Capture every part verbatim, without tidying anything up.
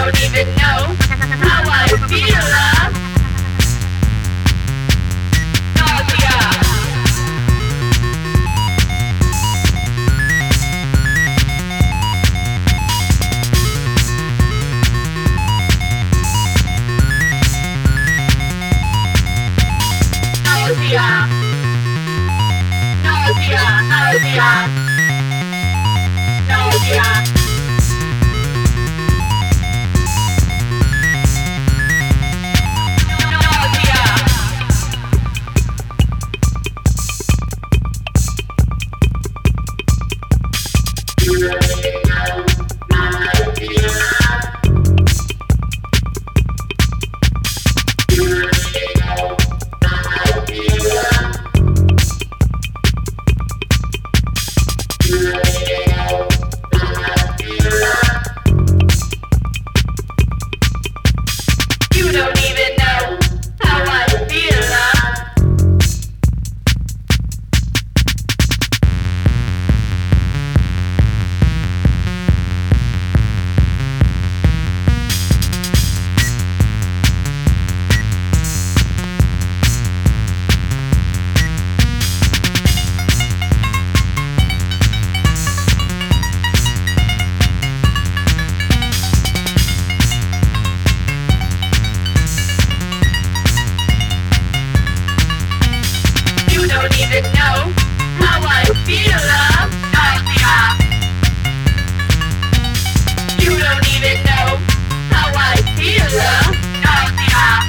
don't even know how I feel, love. Nausea. Nausea. Nausea. Nausea. Nausea. You don't even know how I feel, love. You don't even know how I feel, love. Nausea. You don't even know how I feel, love. Nausea.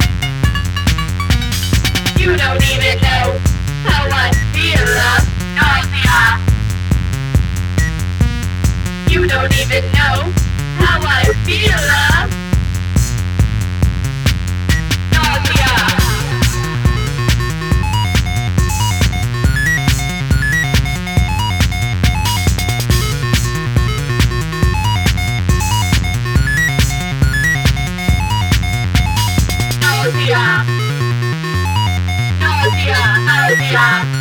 You don't even know how I feel, love. Nausea. You don't even know how I feel, love. Nausea. Nausea. Nausea. Nausea.